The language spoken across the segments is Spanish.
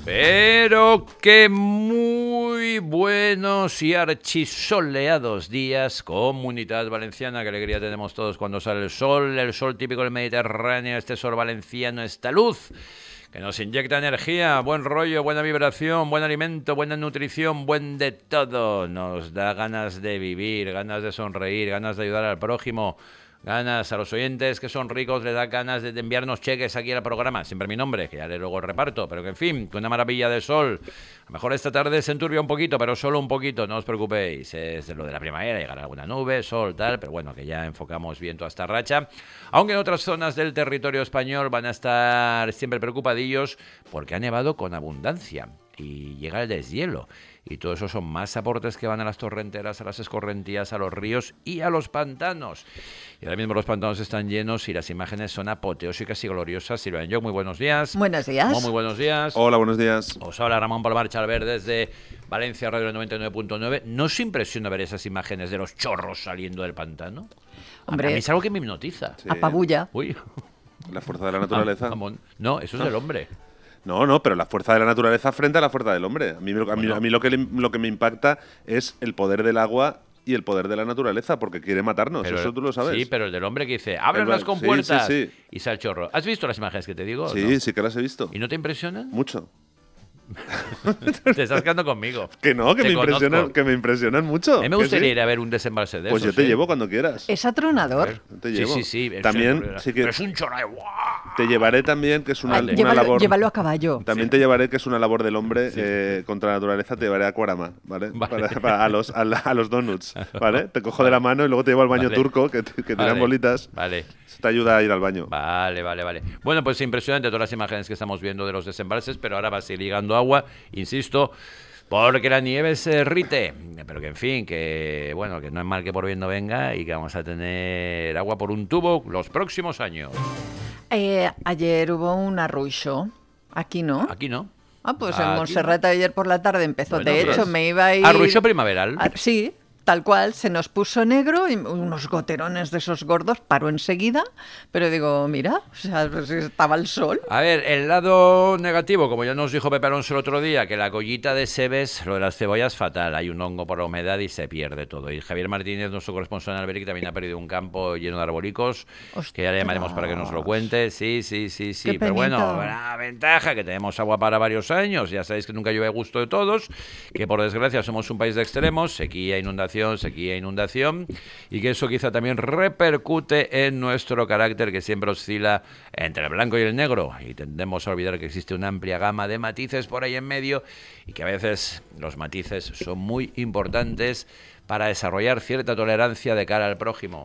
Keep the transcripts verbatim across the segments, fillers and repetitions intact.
Pero que muy buenos y archisoleados días, Comunidad Valenciana. Qué alegría tenemos todos cuando sale el sol, el sol típico del Mediterráneo, este sol valenciano, esta luz que nos inyecta energía, buen rollo, buena vibración, buen alimento, buena nutrición, buen de todo. Nos da ganas de vivir, ganas de sonreír, ganas de ayudar al prójimo. Ganas a los oyentes que son ricos, les da ganas de enviarnos cheques aquí al programa. Siempre mi nombre, que ya le luego el reparto, pero que en fin, que una maravilla de sol. A lo mejor esta tarde se enturbia un poquito, pero solo un poquito, no os preocupéis. Es lo de la primavera, llegará alguna nube, sol, tal, pero bueno, que ya enfocamos bien toda esta racha. Aunque en otras zonas del territorio español van a estar siempre preocupadillos porque ha nevado con abundancia y llega el deshielo. Y todo eso son más aportes que van a las torrenteras, a las escorrentías, a los ríos y a los pantanos. Y ahora mismo los pantanos están llenos y las imágenes son apoteósicas y gloriosas. Silvia Benlloch, muy buenos días. Buenos días. Muy, muy buenos días. Hola, buenos días. Os habla Ramón Palomar Chalver desde Valencia Radio noventa y nueve punto nueve. ¿No os impresiona ver esas imágenes de los chorros saliendo del pantano? Hombre, a mí es algo que me hipnotiza. Sí. Apabulla. Uy. La fuerza de la naturaleza. Ah, no, eso es del hombre. No, no, pero la fuerza de la naturaleza frente a la fuerza del hombre. A mí, a mí, Bueno. a mí lo, que, le- lo que me impacta es el poder del agua y el poder de la naturaleza, porque quiere matarnos. Pero- Eso tú lo sabes. Sí, pero el del hombre que dice, abren El- las sí, compuertas sí, sí. y sale el chorro. ¿Has visto las imágenes que te digo? o sí, no? sí que las he visto. ¿Y no te impresionan? Mucho. Te estás quedando conmigo. Que no, que Te me, impresionan, conozco. que me impresionan mucho. A mí me Que gustaría sí. ir a ver un desembalse de Pues esos, yo te ¿eh? llevo cuando quieras. Es atronador. Te Sí, llevo. sí, sí. es También, un- sí que pero es un chorro de... ¡guau! te llevaré también, que es una, Ah, una llévalo, labor. llévalo a caballo. También te llevaré, que es una labor del hombre eh, contra la naturaleza, te llevaré a Cuarama, ¿vale? Vale. Para, para- a, los, a, la- a los donuts, ¿vale? Te cojo de la mano y luego te llevo al baño Vale. turco, que, te- que tiran Vale, bolitas. Vale. Eso te ayuda a ir al baño. Vale, vale, vale. Bueno, pues impresionante todas las imágenes que estamos viendo de los desembalses, pero ahora va a seguir llegando agua, insisto, porque la nieve se derrite. Pero que en fin, que bueno, que no es mal que por bien no venga y que vamos a tener agua por un tubo los próximos años. Eh, ayer hubo un arruixo. Aquí no. Aquí no. Ah, pues Aquí en no. Montserrat ayer por la tarde empezó. Bueno, de pues, hecho, me iba a ir... Arruixo primaveral. Ah, sí, tal cual. Se nos puso negro y unos goterones de esos gordos. Paró enseguida. Pero digo, mira, o sea, pues estaba el sol. A ver, el lado negativo, como ya nos dijo Pepe Alonso el otro día, que la collita de Sebes, lo de las cebollas, fatal. Hay un hongo por la humedad y se pierde todo. Y Javier Martínez, nuestro corresponsal en Alberic, también ha perdido un campo lleno de arbolicos, que ya le llamaremos para que nos lo cuente. Sí, sí, sí, sí. Qué Pero bueno, penita. la ventaja que tenemos agua para varios años. Ya sabéis que nunca llueve a gusto de todos, que por desgracia somos un país de extremos, sequía, inundación, sequía, inundación, y que eso quizá también repercute en nuestro carácter, que siempre oscila entre el blanco y el negro, y tendemos a olvidar que existe una amplia gama de matices por ahí en medio, y que a veces los matices son muy importantes para desarrollar cierta tolerancia de cara al prójimo.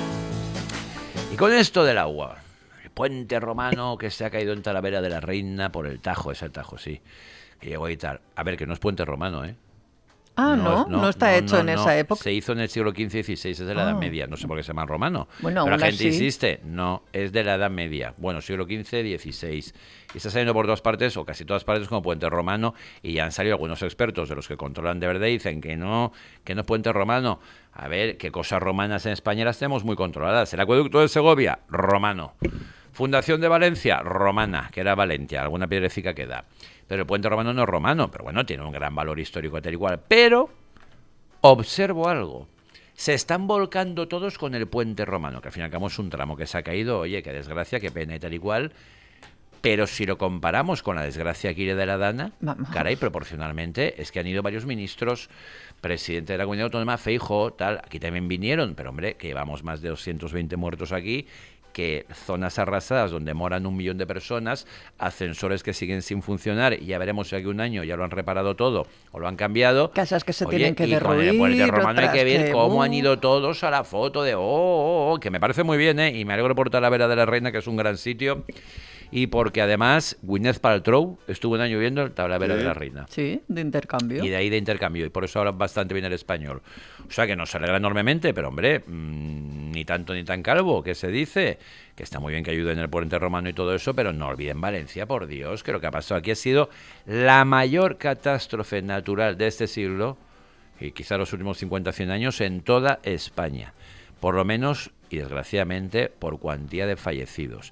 Y con esto del agua, el puente romano que se ha caído en Talavera de la Reina por el Tajo, es el Tajo, sí, que llegó y tal. A ver, que no es puente romano, ¿eh? Ah, no, es- no, está no, hecho no, en no. esa época. Se hizo en el siglo quince y dieciséis, es de la Edad Ah. Media. No sé por qué se llama romano. Bueno, pero la aún gente así- insiste, no, es de la Edad Media. Bueno, siglo quince, dieciséis. Y está saliendo por todas partes, o casi todas partes, como puente romano. Y ya han salido algunos expertos de los que controlan de verdad y dicen que no, que no es puente romano. A ver, qué cosas romanas en España las tenemos muy controladas. El acueducto de Segovia, romano. Fundación de Valencia, romana, que era Valencia, alguna piedrecica queda. Pero el puente romano no es romano, pero bueno, tiene un gran valor histórico tal y cual. Pero observo algo. Se están volcando todos con el puente romano, que al fin y al cabo es un tramo que se ha caído. Oye, qué desgracia, qué pena y tal y cual. Pero si lo comparamos con la desgracia que de la Dana, Vamos. caray, proporcionalmente, es que han ido varios ministros, presidente de la Comunidad Autónoma, Feijóo, tal, aquí también vinieron, pero hombre, que llevamos más de doscientos veinte muertos aquí, que zonas arrasadas donde moran un millón de personas, ascensores que siguen sin funcionar, y ya veremos si aquí un año ya lo han reparado todo o lo han cambiado. Casas que se Oye, tienen que y con el derruir, puente romano hay otras que ver que, cómo uh. han ido todos a la foto de oh, oh, oh, que me parece muy bien, ¿eh? Y me alegro por Talavera de la Reina, que es un gran sitio, y porque además Gwyneth Paltrow estuvo un año viendo el Talavera Sí. de la Reina. Sí, de intercambio. Y de ahí de intercambio, y por eso habla bastante bien el español. O sea que nos alegra enormemente, pero hombre, mmm, ni tanto ni tan calvo, que se dice, que está muy bien que ayuden el puente romano y todo eso, pero no olviden Valencia, por Dios, que lo que ha pasado aquí ha sido la mayor catástrofe natural de este siglo, y quizá los últimos cincuenta a cien años, en toda España. Por lo menos, y desgraciadamente, por cuantía de fallecidos.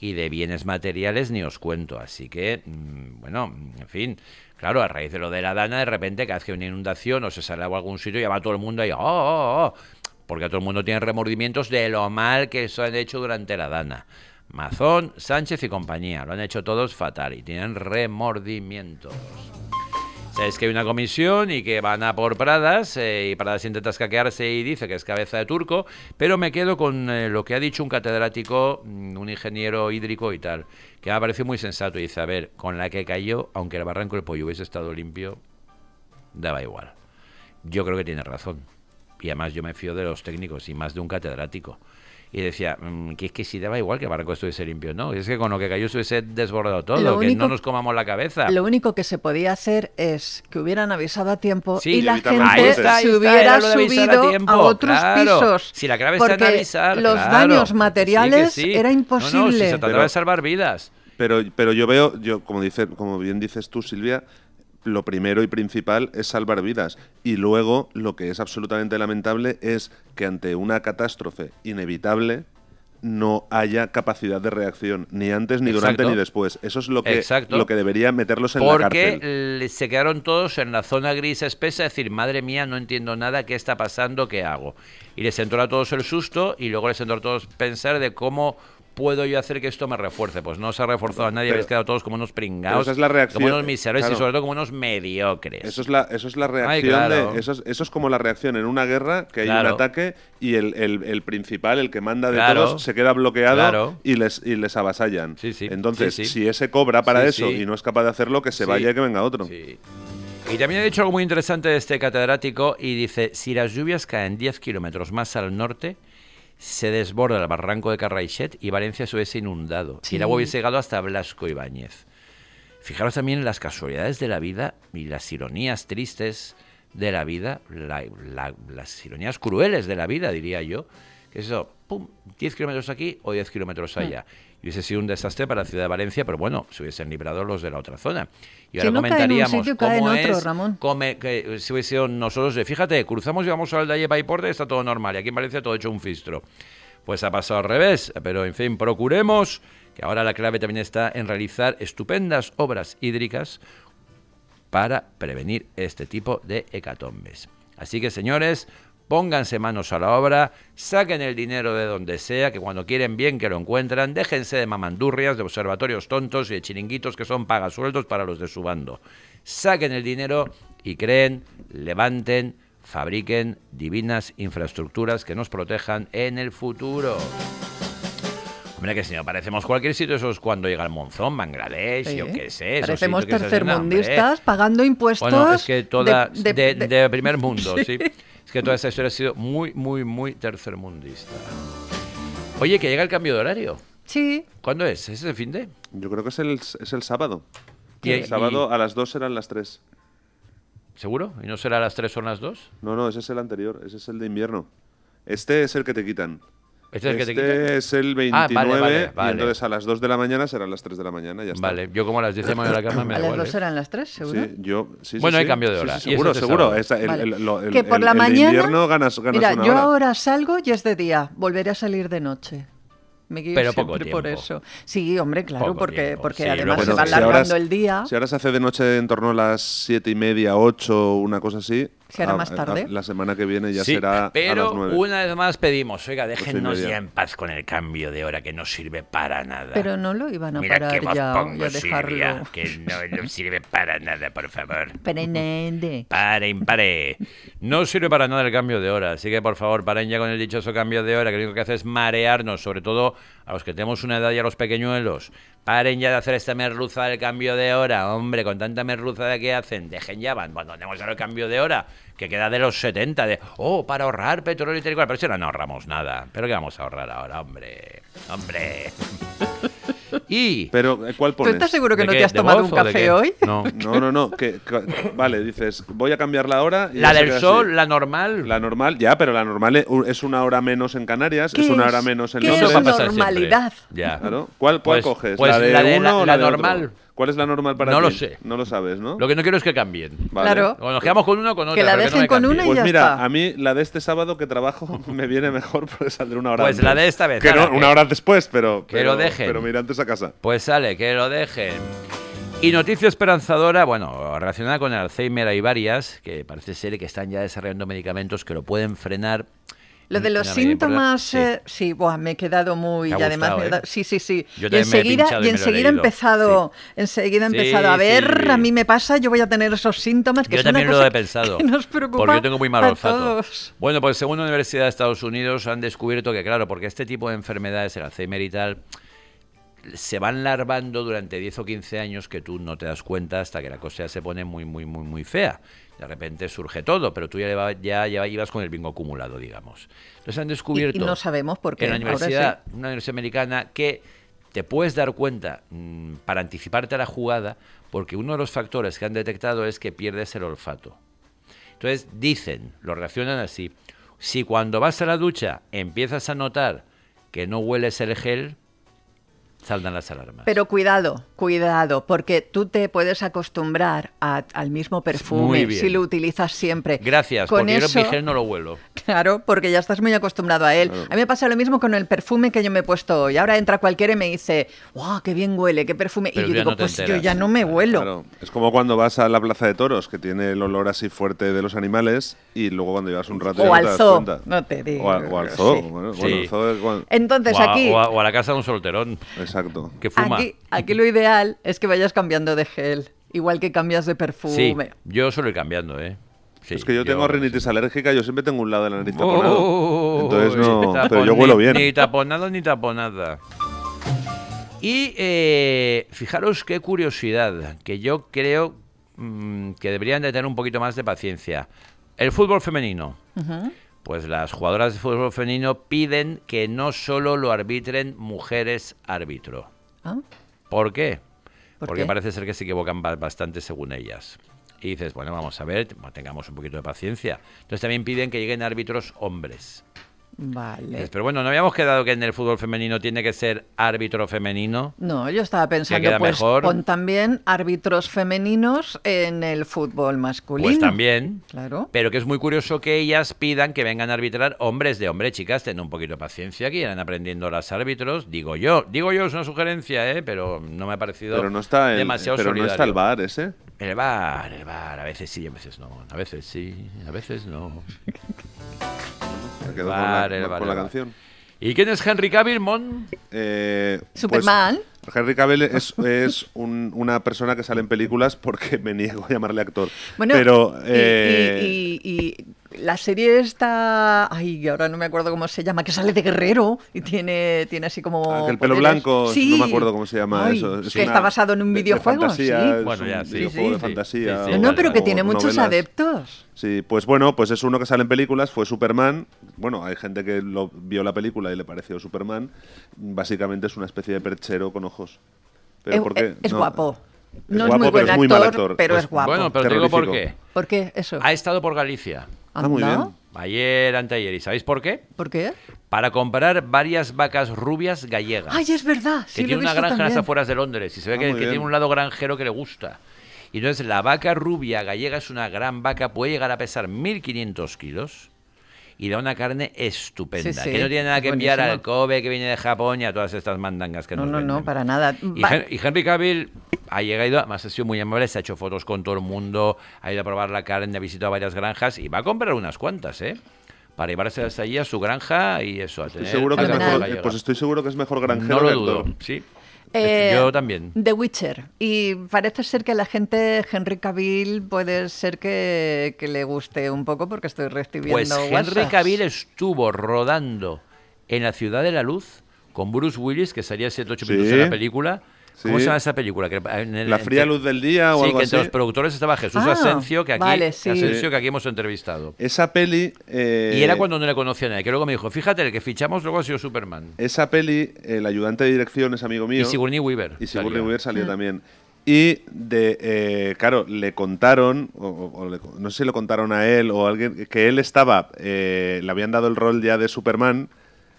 y de bienes materiales ni os cuento. Así que, mmm, bueno, en fin, claro, a raíz de lo de la Dana, de repente cada vez que hay una inundación o se sale agua a algún sitio, ya va todo el mundo ahí, oh, oh, oh, porque todo el mundo tiene remordimientos de lo mal que se han hecho durante la Dana. Mazón, Sánchez y compañía, lo han hecho todos fatal y tienen remordimientos. Sabes que hay una comisión y que van a por Pradas, eh, y Pradas intenta escaquearse y dice que es cabeza de turco, pero me quedo con eh, lo que ha dicho un catedrático, un ingeniero hídrico y tal, que me ha parecido muy sensato y dice, a ver, con la que cayó, aunque el barranco del Pollo hubiese estado limpio, daba igual. Yo creo que tiene razón. Y además yo me fío de los técnicos y más de un catedrático. Y decía, mmm, que es que si daba igual que el barranco estuviese limpio, ¿no? Es que con lo que cayó se hubiese desbordado todo, Lo que único- no nos comamos la cabeza. Lo único que se podía hacer es que hubieran avisado a tiempo Sí, y la evitar los gente Ahí brotes. está, ahí se está, hubiera era lo de avisar a subido a, tiempo, otros claro. pisos. Si la clave está en porque avisar, los claro. daños Sí que materiales sí. era No, no, imposible. si se trataba Pero- de salvar vidas. Pero, pero yo veo, yo como dice, como bien dices tú, Silvia, lo primero y principal es salvar vidas. Y luego, lo que es absolutamente lamentable es que ante una catástrofe inevitable no haya capacidad de reacción, ni antes, ni durante, Exacto. ni después. Eso es lo que, Exacto. lo que debería meterlos en la Porque cárcel. le- se quedaron todos en la zona gris espesa, es decir, madre mía, no entiendo nada, ¿qué está pasando? ¿Qué hago? Y les entró a todos el susto y luego les entró a todos pensar de cómo puedo yo hacer que esto me refuerce. Pues no se ha reforzado a nadie, Pero- habéis quedado todos como unos pero pringados, esa es la reacción, como unos miserables claro. y sobre todo como unos mediocres. Eso es la, eso es la reacción Ay, claro. de. Eso es, eso es como la reacción en una guerra, que hay Claro. un ataque y el, el- el principal, el que manda de Claro. todos, se queda bloqueado Claro. y les, y les avasallan. Sí, sí. Entonces, Sí, sí. si ese cobra para Sí, eso sí. y no es capaz de hacerlo, que se Sí. vaya y que venga otro. Sí. Y también ha dicho algo muy interesante de este catedrático y dice, si las lluvias caen diez kilómetros más al norte, se desborda el barranco de Carraixet y Valencia se hubiese inundado. Sí. Y el agua hubiese llegado hasta Blasco Ibáñez. Fijaros también en las casualidades de la vida y las ironías tristes de la vida, la- la- las ironías crueles de la vida, diría yo. Que eso, pum, diez kilómetros aquí o diez kilómetros allá. Y hubiese sido un desastre para la ciudad de Valencia, pero bueno, se hubiesen librado los de la otra zona. Y Si ahora no cae en un comentaríamos sitio, cae en cómo otro, es, Ramón. come- que si hubiese sido nosotros de, fíjate, cruzamos y vamos al Dalle Paiporte y está todo normal. Y aquí en Valencia todo hecho un fistro. Pues ha pasado al revés, pero en fin, procuremos que ahora la clave también está en realizar estupendas obras hídricas para prevenir este tipo de hecatombes. Así que, señores, pónganse manos a la obra, saquen el dinero de donde sea, que cuando quieren bien que lo encuentran, déjense de mamandurrias, de observatorios tontos y de chiringuitos que son pagasueldos para los de su bando. Saquen el dinero y creen, levanten, fabriquen divinas infraestructuras que nos protejan en el futuro. Hombre, que si no parecemos cualquier sitio, eso es cuando llega el monzón, Bangladesh, Sí. yo qué sé. esos Parecemos sitios que se hacen, tercermundistas hombre. pagando impuestos. Bueno, es que toda de, de, de- de primer mundo, sí. Sí. Es que toda esta historia ha sido muy, muy, muy tercermundista. Oye, que llega el cambio de horario. Sí, ¿Cuándo es? ¿Es el fin de? Yo creo que es el, es el sábado. Y- el y- sábado a las dos serán las tres. ¿Seguro? ¿Y no será a las tres o las dos? No, no, ese es el anterior, ese es el de invierno. Este es el que te quitan. ¿Este es el que te Este quitan? es el Ah, veintinueve vale, vale, y vale. entonces a las dos de la mañana serán las tres de la mañana, ya está. Vale, yo como a las diez me voy a la cama, me a da las igual. dos ¿eh? serán las tres, seguro. Sí, yo, sí, sí, Bueno, hay sí. cambio de Sí, hora. sí, Y seguro, ese es el seguro. sábado. Esa- el, Vale. el- lo- el- que por el- la el de mañana. invierno ganas, ganas Mira, una yo hora. ahora salgo y es de día. Volveré a salir de noche. Me guío Pero poco siempre por tiempo. eso. Sí, hombre, claro, Poco porque, tiempo. porque Sí, además luego se no- va si ahora alargando es- el día. Si ahora se hace de noche en torno a las siete y media, ocho, una cosa así. ¿Se hará a- más a- tarde? la semana que viene ya Sí, será a pero las nueve. una vez más pedimos, oiga, Ocho y déjennos media. ya en paz con el cambio de hora que no sirve para nada. Pero no lo iban a Mira parar qué voz ya pongo, y a Silvia, dejarlo. que no, no sirve para nada, por favor. Perenne. Pare, impare. No sirve para nada el cambio de hora, así que por favor paren ya con el dichoso cambio de hora, que lo único que hace es marearnos, sobre todo a los que tenemos una edad y a los pequeñuelos. Paren ya de hacer esta merluza del cambio de hora, hombre, con tanta merluza que hacen. Dejen ya, van, cuando tenemos ahora el cambio de hora, que queda de los setenta, de, oh, para ahorrar petróleo y tal y cual. Pero si ahora no ahorramos nada. ¿Pero qué vamos a ahorrar ahora, hombre? Hombre. Y... Pero, eh, ¿cuál ¿Tú pones? estás seguro que ¿De no qué? te has ¿De tomado voz un o de café qué? hoy? No. No, no, no. Que, que- vale, dices, voy a cambiar la hora. y La ya se del queda sol, así. la normal. La normal, ya, pero la normal es- es una hora menos en Canarias, ¿Qué es una es? hora menos en ¿Qué Eso es va a Londres. pasar siempre. normalidad? Ya. Claro. ¿Cuál, cuál Pues- coges? pues ¿La de la de uno la- o la la de otro? normal. ¿Cuál es la normal para No ti? lo sé. No lo sabes, ¿no? Lo que no quiero es que cambien. Vale. Claro. O nos quedamos con uno o con otra. Que la pero dejen no me con cambien. una y Pues ya mira, está. a mí la de este sábado que trabajo me viene mejor porque saldré una hora Pues antes. la de esta vez, Que ala, no, que- una hora después, pero... que pero, lo dejen. Pero mira antes a casa. Pues sale, que lo dejen. Y noticia esperanzadora, bueno, relacionada con el Alzheimer hay varias, que parece ser que están ya desarrollando medicamentos que lo pueden frenar. Lo de en los una medida síntomas, importante. eh, sí, buah, me he quedado muy... Te ha y además, gustado, me he ¿eh? dado- sí, sí, sí. Yo y también me he enseguida, pinchado y y me lo he enseguida he leído. empezado, enseguida he Sí, empezado a ver, Silvi. a mí me pasa, yo voy a tener esos síntomas que Yo es una también lo cosa he pensado. que nos preocupa Porque yo tengo muy mal a olfato. todos. Bueno, pues según la Universidad de Estados Unidos han descubierto que, claro, porque este tipo de enfermedades, el Alzheimer y tal, se van larvando durante diez o quince años que tú no te das cuenta hasta que la cosa ya se pone muy, muy, muy, muy fea. De repente surge todo, pero tú ya, lleva- ya, ya ibas con el bingo acumulado, digamos. Entonces han Y, descubierto y no sabemos por qué. en la ahora universidad, sí. una universidad americana, que te puedes dar cuenta mmm, para anticiparte a la jugada, porque uno de los factores que han detectado es que pierdes el olfato. Entonces dicen, lo relacionan así, si cuando vas a la ducha empiezas a notar que no hueles el gel, saldan las alarmas. Pero cuidado, cuidado, porque tú te puedes acostumbrar a- al mismo Muy perfume bien. si lo utilizas siempre. Gracias, Con porque eso, yo mi gel no lo huelo. Claro, porque ya estás muy acostumbrado a él. Claro. A mí me pasa lo mismo con el perfume que yo me he puesto hoy. Ahora entra cualquiera y me dice, ¡wow, qué bien huele, qué perfume! Pero y yo tú ya digo, no te pues yo enteras. ya no me huelo. Claro. Es como cuando vas a la plaza de toros, que tiene el olor así fuerte de los animales, y luego cuando llevas un rato O ya al no te das zoo, cuenta. no te digo. O, a- o al zoo. Sí. Bueno, Sí. bueno, el zoo es cuando- Entonces o, a, aquí, o a- o a la casa de un solterón Exacto. que fuma. aquí, aquí lo ideal es que vayas cambiando de gel, igual que cambias de Sí, perfume. yo suelo ir cambiando, ¿eh? Sí, Es que yo tengo rinitis alérgica, yo siempre tengo un lado de la nariz Oh, taponado. Entonces no. tapon- Pero yo huelo ni- bien. Ni taponado ni taponada. Y eh, fijaros qué curiosidad, que yo creo mm, que deberían de tener un poquito más de paciencia. El fútbol femenino. Ujú. Pues las jugadoras de fútbol femenino piden que no solo lo arbitren mujeres árbitro. ¿Ah? ¿Por qué? ¿Por Porque qué? parece ser que se equivocan ba- bastante según ellas. Y dices, bueno, vamos a ver, tengamos un poquito de paciencia. Entonces también piden que lleguen árbitros hombres. Vale. Dices, pero bueno, ¿no habíamos quedado que en el fútbol femenino tiene que ser árbitro femenino? No, yo estaba pensando, queda pues mejor? pon también árbitros femeninos en el fútbol masculino. Pues también. Claro. Pero que es muy curioso que ellas pidan que vengan a arbitrar hombres de hombre, chicas, ten un poquito de paciencia, que irán aprendiendo las árbitros. Digo yo, digo yo, es una sugerencia, ¿eh? Pero no me ha parecido Pero no está el, demasiado pero no solidario. está el bar ese. El bar, el bar, a veces sí, a veces no. A veces sí, a veces no. Me quedo Bar, con el la, bar, con la el bar. canción. ¿Y quién es Henry Cavill, Mon? Eh, pues, Superman. Henry Cavill es, es un- una persona que sale en películas porque me niego a llamarle actor. Bueno, pero y- eh, y, y- y la serie está, ay, ahora no me acuerdo cómo se llama, que sale de guerrero y tiene, tiene así como Ah, que el pelo poderes. blanco, Sí. no me acuerdo cómo se llama Ay, eso. Es que una- está basado en un de- de videojuego, fantasía, sí. es Bueno, un ya, sí. videojuego Sí, de sí. fantasía. Sí, sí. No, o- no, pero que o tiene muchos novelas. adeptos. Sí, pues bueno, pues es uno que sale en películas, fue Superman. Bueno, hay gente que lo, vio la película y le pareció Superman. Básicamente es una especie de perchero con ojos. Pero Es- ¿por qué? es No. guapo. Es No es guapo, muy pero buen es muy mal actor, actor. pero Pues, es guapo. Bueno, pero te digo por terrorífico. qué. ¿Por qué eso? Ha estado por Galicia. Ah, muy Anda. bien. Ayer, anteayer. ¿Y sabéis por qué? ¿Por qué? Para comprar varias vacas rubias gallegas. Ay, es verdad. que Sí, lo he tiene una visto granja en las también. afueras de Londres. Y se ve Ah, que, muy que bien. tiene un lado granjero que le gusta. Y entonces la vaca rubia gallega es una gran vaca, puede llegar a pesar mil quinientos kilos y da una carne estupenda. Sí, sí, que no tiene nada es que enviar buenísimo. al Kobe que viene de Japón y a todas estas mandangas que No, nos no, no, venden. para nada. Y, Va- Hen- y Henry Cavill ha llegado, además ha sido muy amable, se ha hecho fotos con todo el mundo, ha ido a probar la carne, ha visitado varias granjas y va a comprar unas cuantas, ¿eh? Para llevarse hasta allí a su granja y eso, a Estoy tener seguro que es vaca Fenomenal. mejor, gallega. pues estoy seguro que es mejor granjero No que lo actor. dudo, sí. Eh, Yo también. The Witcher. Y parece ser que a la gente, Henry Cavill, puede ser que, que le guste un poco porque estoy recibiendo Pues Henry WhatsApps. Cavill estuvo rodando en La Ciudad de la Luz con Bruce Willis, que salía siete ocho Sí. minutos en la película. ¿Cómo Sí. se llama esa película? Que en el- La fría entre- luz del día o sí, algo que entre así. los productores estaba Jesús Ah, Asensio, que aquí, vale, sí. Asensio, que aquí hemos entrevistado. Esa peli... eh, Y era cuando no le conocía a nadie, que luego me dijo, fíjate, el que fichamos luego ha sido Superman. Esa peli, el ayudante de dirección es amigo mío. Y Sigourney Weaver. Y Sigourney salía. Weaver salió también. Y, de, eh, claro, le contaron, o, o- o le- no sé si lo contaron a él o a alguien, que él estaba, eh, le habían dado el rol ya de Superman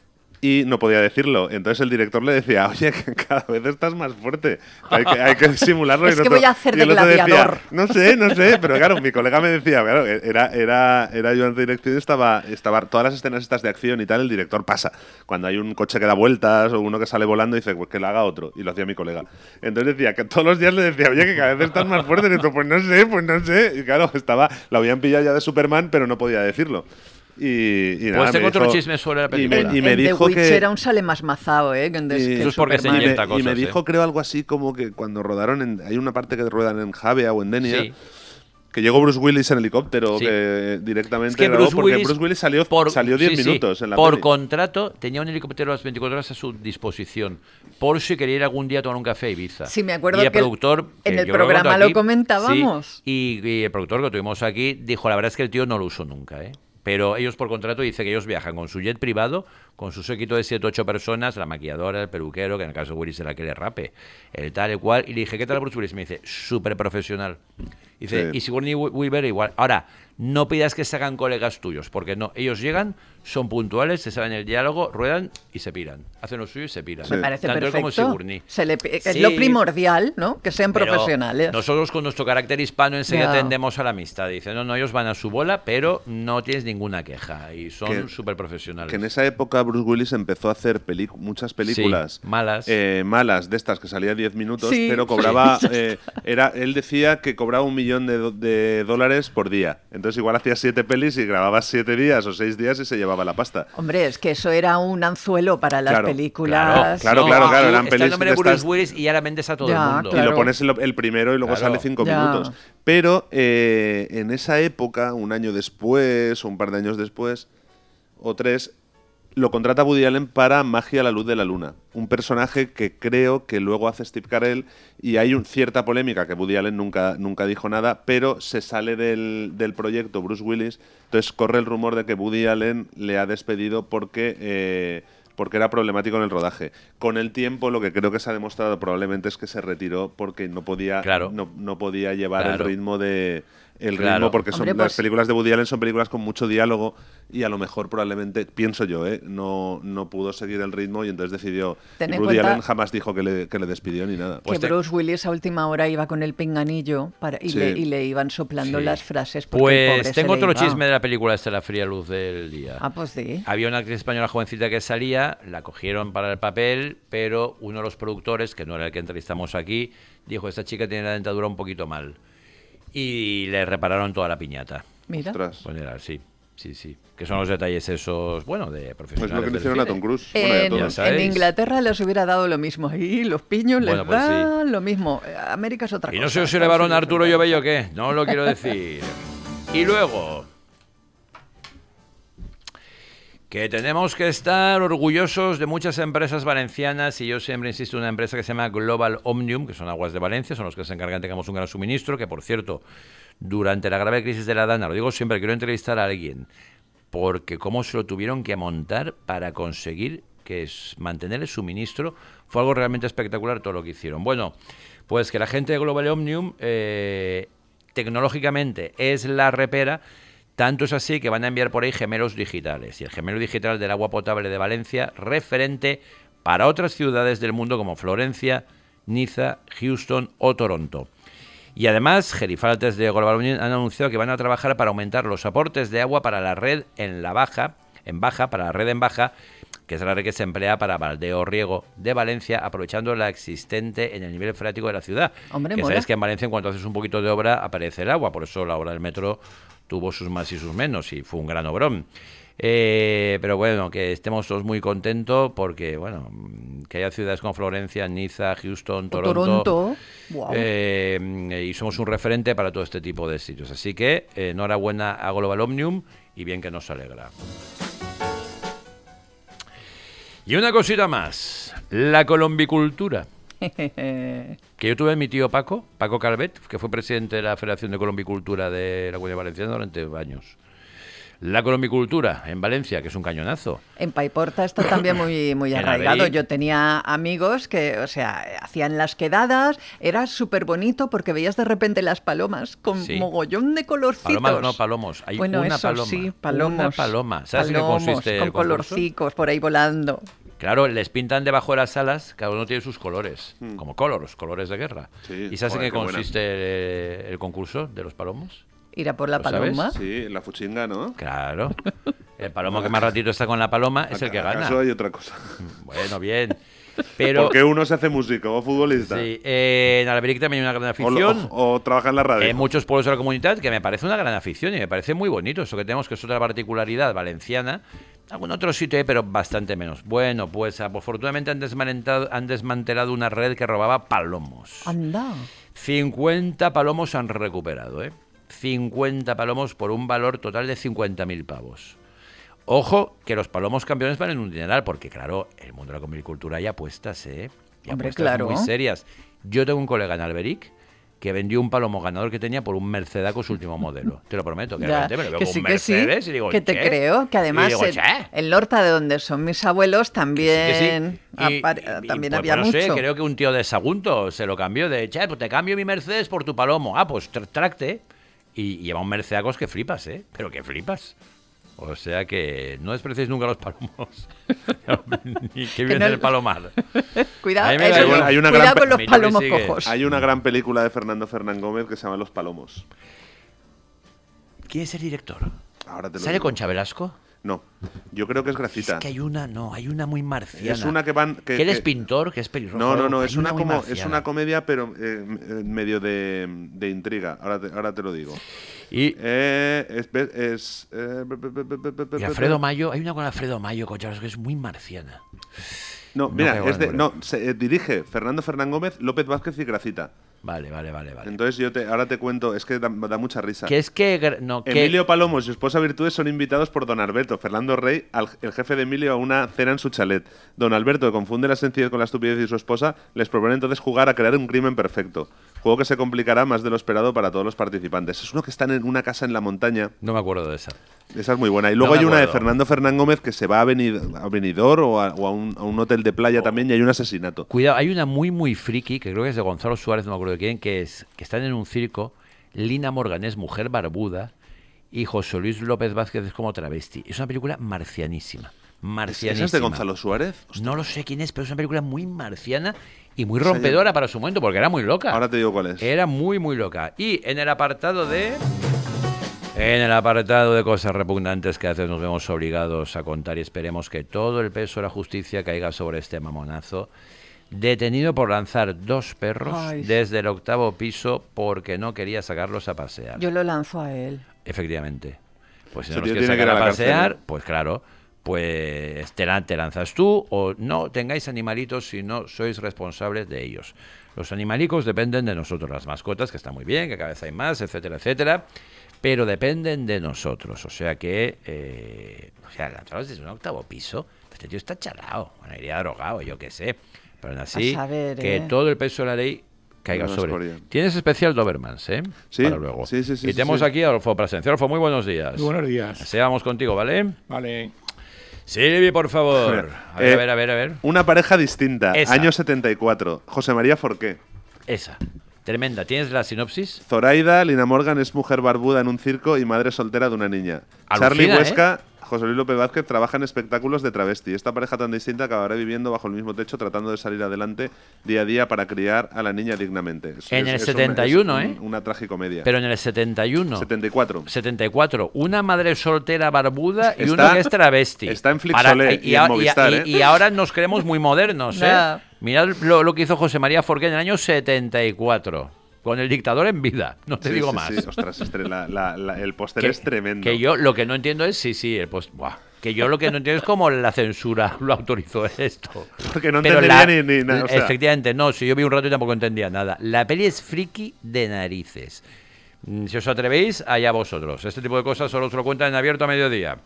y no podía decirlo. Entonces el director le decía, oye, que cada vez estás más fuerte, hay que, hay que simularlo. Es y el que otro, voy a hacer y de el otro decía, gladiador. no sé, no sé, pero claro, mi colega me decía, claro, era, era, era ayudante de dirección y estaba, estaba, todas las escenas estas de acción y tal, el director pasa. Cuando hay un coche que da vueltas o uno que sale volando, dice, pues que lo haga otro, y lo hacía mi colega. Entonces decía, que todos los días le decía, oye, que cada vez estás más fuerte, y esto, pues no sé, pues no sé. Y claro, estaba, lo habían pillado ya de Superman, pero no podía decirlo. Y, y nada, pues tengo me otro dijo, chisme sobre la y película. me, y me en dijo The que Witcher aún sale más mazao, ¿eh? Que en, Y- que en Eso es porque se Superman. y me, inyecta y me cosas, dijo, ¿eh? creo, algo así como que cuando rodaron en, hay una parte que ruedan en Javea o en Denia, Sí. que llegó Bruce Willis en helicóptero, Sí. que directamente Es que grabó, Bruce porque Willis, Bruce Willis salió por- salió diez sí, sí, minutos en la por peli. contrato tenía un helicóptero a las veinticuatro horas a su disposición por si quería ir algún día a tomar un café a Ibiza. Sí, me acuerdo y el que el- productor en que el yo creo que programa contó lo aquí, comentábamos. sí, y, y el productor que tuvimos aquí dijo, la verdad es que el tío no lo usó nunca, ¿eh? Pero ellos por contrato dice que ellos viajan con su jet privado, con su séquito de siete o ocho personas, la maquilladora, el peluquero, que en el caso de Willis era que le rape, el tal, el cual. Y le dije, ¿qué tal Bruce Willis? Me dice, súper profesional. Dice, Sí. y Sigourney Weaver igual. Ahora, no pidas que se hagan colegas tuyos, porque no, ellos llegan, son puntuales, se saben el diálogo, ruedan y se piran. Hacen lo suyo y se piran. Sí. Me parece Tanto él perfecto. como Sigourney. Se le, es Sí. lo primordial, ¿no? Que sean Pero profesionales. nosotros con nuestro carácter hispano enseguida Ya. tendemos a la amistad. Dicen, no, no, ellos van a su bola, pero no tienes ninguna queja. Y son Que- súper profesionales. Que en esa época Bruce Willis empezó a hacer pelic- muchas películas Sí, malas. eh, malas de estas que salía diez minutos, Sí. pero cobraba eh, era él decía que cobraba un millón de, do- de dólares por día. Entonces igual hacía siete pelis y grababa siete días o seis días y se llevaba la pasta. Hombre, es que eso era un anzuelo para las Claro, películas. Claro, No, claro, y claro, tú- eran está pelis el nombre de de Bruce estas- Willis y ya la vendes a todo Ya, el mundo. claro. Y lo pones el, el primero y luego Claro. sale cinco Ya. minutos. Pero eh, en esa época, un año después, o un par de años después, o tres, lo contrata Woody Allen para Magia a la luz de la luna. Un personaje que creo que luego hace Steve Carell, y hay un, cierta polémica, que Woody Allen nunca, nunca dijo nada, pero se sale del, del proyecto Bruce Willis. Entonces corre el rumor de que Woody Allen le ha despedido porque... eh, porque era problemático en el rodaje. Con el tiempo, lo que creo que se ha demostrado probablemente es que se retiró porque no podía, Claro. no, no podía llevar Claro. el ritmo de el Claro. ritmo porque son Hombre, las pues- películas de Woody Allen son películas con mucho diálogo y a lo mejor probablemente pienso yo, ¿eh? no no pudo seguir el ritmo y entonces decidió. Ten Y en Woody cuenta- Allen jamás dijo que le, que le despidió ni nada. Pues que te- Bruce Willis a última hora iba con el pinganillo para, y, Sí. le, y le iban soplando Sí. las frases. Porque el Pues pobre se tengo le otro iba. chisme de la película esta, La fría luz del día. Ah, pues sí. Había una actriz española jovencita que salía, la cogieron para el papel, pero uno de los productores, que no era el que entrevistamos aquí, dijo, esta chica tiene la dentadura un poquito mal. Y le repararon toda la piñata. Mira. Ostras. Pues era, sí, sí, sí. Que son los detalles esos, bueno, de Es profesionales. lo que le del hicieron a cine. Tom Cruise. Bueno, y a En, todos. Ya sabéis. en Inglaterra les hubiera dado lo mismo. Ahí los piños les Bueno, pues dan lo mismo. Eh, América es otra Y cosa. no sé si Estados elevaron a Unidos Arturo es otra Llobello o cosa. qué, no lo quiero decir. Y luego, que tenemos que estar orgullosos de muchas empresas valencianas, y yo siempre insisto en una empresa que se llama Global Omnium, que son aguas de Valencia, son los que se encargan de que tengamos un gran suministro, que por cierto, durante la grave crisis de la Dana, lo digo siempre, quiero entrevistar a alguien, porque cómo se lo tuvieron que montar para conseguir que es mantener el suministro, fue algo realmente espectacular todo lo que hicieron. Bueno, pues que la gente de Global Omnium eh, tecnológicamente es la repera. Tanto es así que van a enviar por ahí gemelos digitales. Y el gemelo digital del agua potable de Valencia, referente para otras ciudades del mundo como Florencia, Niza, Houston o Toronto. Y además, gerifaltes de Global Union han anunciado que van a trabajar para aumentar los aportes de agua para la red en la baja, en baja, para la red en baja, que es la red que se emplea para baldeo riego de Valencia, aprovechando la existente en el nivel freático de la ciudad. Hombre, que mola. sabes que en Valencia, en cuanto haces un poquito de obra, aparece el agua. Por eso la obra del metro tuvo sus más y sus menos, y fue un gran obrón. Eh, pero bueno, que estemos todos muy contentos porque, bueno, que haya ciudades como Florencia, Niza, Houston, O Toronto. Toronto. Guau. eh, y somos un referente para todo este tipo de sitios. Así que eh, enhorabuena a Global Omnium y bien que nos alegra. Y una cosita más, la colombicultura. Que yo tuve a mi tío Paco, Paco Calvet, que fue presidente de la Federación de Colombicultura de la Comunidad Valenciana durante años. La colombicultura en Valencia, que es un cañonazo. En Paiporta está también muy, muy En arraigado. Alberic. Yo tenía amigos que, o sea, hacían las quedadas, era súper bonito porque veías de repente las palomas con Sí. mogollón de colorcitos. Palomas no, palomos. Hay bueno, una eso paloma. sí, palomos. Una paloma. ¿Sabes en qué Palomos, consiste con el concurso? colorcicos por ahí volando. Claro, les pintan debajo de las alas, cada uno tiene sus colores, Mm. como colores, colores de guerra. Sí, ¿Y sabes en joder, qué qué buena. consiste el, el concurso de los palomos? Ir a por la ¿Lo sabes? paloma. Sí, la fuchinga, ¿no? Claro. El palomo que más ratito está con la paloma es el que gana. ¿Acaso hay otra cosa? Bueno, bien. Pero ¿Por qué uno se hace músico o futbolista? sí, eh, en Alberic también hay una gran O, afición. o- o trabaja en la radio. En muchos pueblos de la comunidad, que me parece una gran afición y me parece muy bonito. Eso que tenemos, que es otra particularidad valenciana. Algún otro sitio hay, pero bastante menos. Bueno, pues afortunadamente han desmantelado, han desmantelado una red que robaba palomos. Anda. cincuenta palomos han recuperado, ¿eh? cincuenta palomos por un valor total de cincuenta mil pavos. Ojo, que los palomos campeones valen un dineral, porque claro, el mundo de la comilcultura hay apuestas, ¿eh? Y Hombre, apuestas claro. muy serias. Yo tengo un colega en Alberic que vendió un palomo ganador que tenía por un Mercedaco su último modelo. Te lo prometo, que de Ya, repente me lo veo que con sí, un que sí, Mercedes y digo, que te "Che". creo, que además Y digo, en, "Che". en Lorta, de donde son mis abuelos, también, Que sí. Y- apar- y- también y, pues, había no mucho. sé, creo que un tío de Sagunto se lo cambió de, che, pues te cambio mi Mercedes por tu palomo. Ah, pues tr- tracte. Y lleva un Mercedacos que flipas, ¿eh? Pero que flipas. O sea que no despreciéis nunca los palomos. Ni que viene no- el palomar. Cuidado, A mí me eso, da igual. Hay una cuidado gran con pe- los Mira, palomos me sigue. cojos. Hay una gran película de Fernando Fernán Gómez que se llama Los Palomos. ¿Quién es el director? Ahora te lo ¿Sale digo. con Chabelasco? No, yo creo que es Gracita. Es que hay una, no, hay una muy marciana. Es una que van... Que, él es que- pintor, que es pelirrojo. No, no, no, Hay es una, muy como, es marciana. una comedia, pero eh, eh, medio de, de intriga. Ahora te, ahora te lo digo. Y, Eh, es... es eh, be- be- be- be- be- be- y Alfredo Mayo, hay una con Alfredo Mayo con Chabelasco que es muy marciana. No, No mira, caigo es en de, el no, se, eh, dirige Fernando Fernán Gómez, López Vázquez y Gracita. Vale, vale, vale, vale. Entonces yo te, ahora te cuento, es que da, da mucha risa. Que es que... gra- No, que... Emilio Palomo y su esposa Virtudes son invitados por don Alberto, Fernando Rey, al- el jefe de Emilio, a una cena en su chalet. Don Alberto, que confunde la sencillez con la estupidez de su esposa, les propone entonces jugar a crear un crimen perfecto. Juego que se complicará más de lo esperado para todos los participantes. Es uno que están en una casa en la montaña. No me acuerdo de esa. Esa es muy buena. Y luego No me hay una de acuerdo. Fernando Fernán Gómez que se va a Benid- a Benidorm o, a, o a un, a un hotel de playa también y hay un asesinato. Cuidado, hay una muy, muy friki, que creo que es de Gonzalo Suárez, no me acuerdo de quién, que es que están en un circo, Lina Morgan es mujer barbuda y José Luis López Vázquez es como travesti. Es una película marcianísima. Marcianísima. ¿Esa es de Gonzalo Suárez? No lo sé quién es, pero es una película muy marciana y muy rompedora para su momento, porque era muy loca. Ahora te digo cuál es. Era muy, muy loca. Y en el apartado de... En el apartado de cosas repugnantes que a veces nos vemos obligados a contar y esperemos que todo el peso de la justicia caiga sobre este mamonazo. Detenido por lanzar dos perros Ay. desde el octavo piso porque no quería sacarlos a pasear. Yo lo lanzo a él. Efectivamente. Pues si Ese no los tío quieres tiene que sacar ir a a la cárcel, pasear, ¿eh? pues claro, pues te, lan- te lanzas tú o no tengáis animalitos si no sois responsables de ellos. Los animalicos dependen de nosotros, las mascotas, que está muy bien, que cada vez hay más, etcétera, etcétera, pero dependen de nosotros. O sea que, eh, o sea, lanzarlos desde un octavo piso, este tío está chalado, bueno, iría drogado, yo qué sé. Pero aún así, A saber, que ¿eh? todo el peso de la ley caiga Una sobre escoria. él. Tienes especial Dobermans, ¿eh? Sí, Para luego. sí, sí, sí, Y sí, tenemos sí. aquí a Adolfo Plasencia. Adolfo, muy buenos días. Muy buenos días. Seamos contigo, ¿vale? Vale. Silvi, por favor. A ver, Eh, a ver, a ver, a ver. Una pareja distinta, Esa. año setenta y cuatro. José María Forqué. Esa. Tremenda. ¿Tienes la sinopsis? Zoraida, Lina Morgan es mujer barbuda en un circo y madre soltera de una niña. Alucina, Charlie ¿eh? Huesca, José Luis López Vázquez trabajan en espectáculos de travesti. Esta pareja tan distinta acabará viviendo bajo el mismo techo tratando de salir adelante día a día para criar a la niña dignamente. Es- En es- el es setenta y uno, una, es ¿eh? un- Una tragicomedia. Pero en el setenta y uno. setenta y cuatro. setenta y cuatro. Una madre soltera barbuda y Está- uno que es travesti. está en Flixolé y en a- Movistar, y- ¿eh? y ahora nos creemos muy modernos, ¿eh? Ya. Mirad lo, lo que hizo José María Forqué en el año setenta y cuatro. Con el dictador en vida. No te Sí, digo sí, más. sí. Ostras, este- la- la- la- el póster que, es tremendo. que yo lo que no entiendo es, sí, sí, el post, buah, que yo lo que no entiendo es cómo la censura lo autorizó esto. Porque no Pero entendería la- ni, ni nada. o sea, efectivamente, no, si yo vi un rato y tampoco entendía nada. La peli es friki de narices. Mm, Si os atrevéis, allá vosotros. Este tipo de cosas solo os lo cuentan en abierto a mediodía.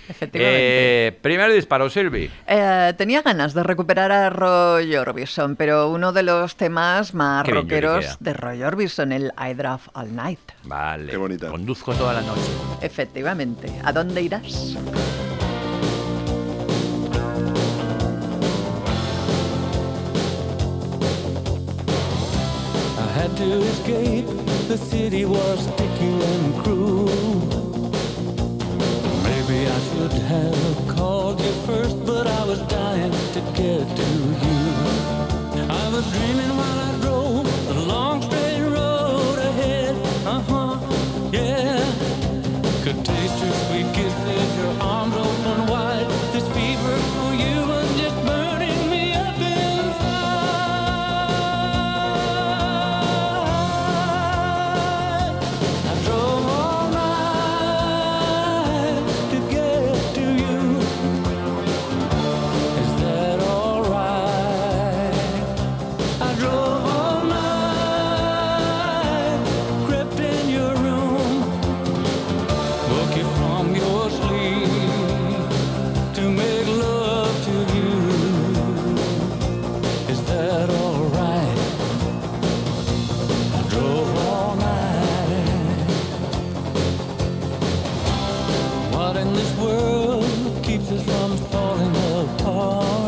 Efectivamente. Eh, primer disparo, Silvi. Eh, tenía ganas de recuperar a Roy Orbison, pero uno de los temas más Qué bien yo le rockeros queda. de Roy Orbison, el I Drive All Night. Vale. Qué bonita. Conduzco toda la noche. Efectivamente. ¿A dónde irás? I had to escape, the city was sticky and cruel. Maybe I should have called you first, but I was dying to get to you. I was dreaming while I drove the long straight road ahead. Uh-huh, yeah. Could taste your sweet kisses, your arms open wide. This fever for you was just burning me up inside. I drove all night to get to you. Is that alright? I drove all night, crept in your room, woke you from your sleep to make love to you. Is that alright? I drove all night. What in this world keeps us from falling apart?